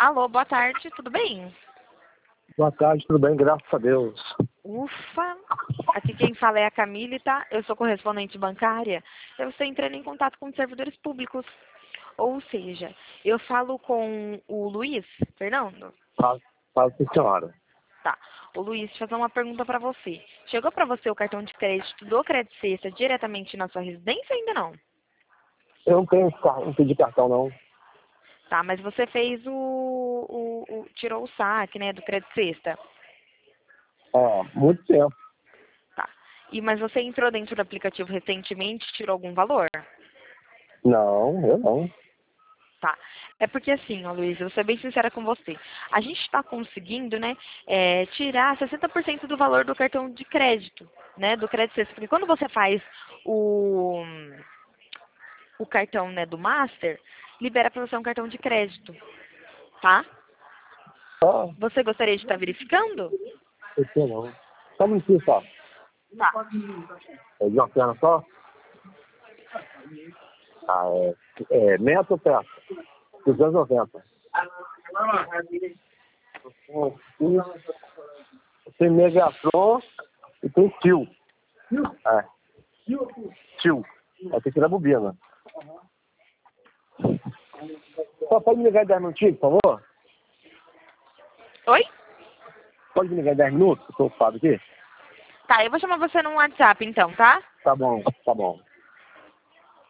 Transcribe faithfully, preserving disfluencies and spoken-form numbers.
Alô, boa tarde, tudo bem? Boa tarde, tudo bem? Graças a Deus. Ufa! Aqui quem fala é a Camille, tá? Eu sou correspondente bancária. Eu estou entrando em contato com os servidores públicos. Ou seja, eu falo com o Luiz, Fernando? Fala, fala sim, senhora. Tá. O Luiz, deixa eu fazer uma pergunta pra você. Chegou pra você o cartão de crédito do Credit Sexta diretamente na sua residência ou ainda não? Eu não tenho cartão, não pedi cartão, não. Tá, mas você fez o, o, o- tirou o saque, né, do Credit Sexta. Ó, muito tempo. Tá. E, mas você entrou dentro do aplicativo recentemente e tirou algum valor? Não, eu não. Tá. É porque assim, ó, Luiz, eu vou ser bem sincera com você. A gente está conseguindo, né, é, tirar sessenta por cento do valor do cartão de crédito, né, do crédito Sexta. Porque quando você faz o, o cartão, né, do Master, libera para você um cartão de crédito, tá? Só, Você gostaria de estar verificando? eu tenho não. Só um minutinho só. Tá. É de uma perna só? Ah, é, é metro ou perto? duzentos e noventa. Tem Megatron e tem Tio. É. Tio. Vai ter que tirar a bobina. Só pode me ligar em dez minutinhos, por favor? Oi? Pode me ligar em dez minutos? Eu tô ocupado aqui? Tá, eu vou chamar você no WhatsApp então, tá? Tá bom, tá bom.